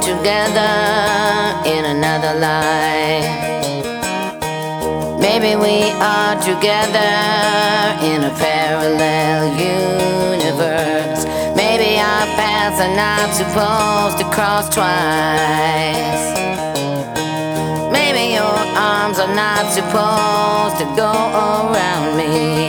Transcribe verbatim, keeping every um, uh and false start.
together in another life. Maybe we are together in a parallel universe. Maybe our paths are not supposed to cross twice. Maybe your arms are not supposed to go around me.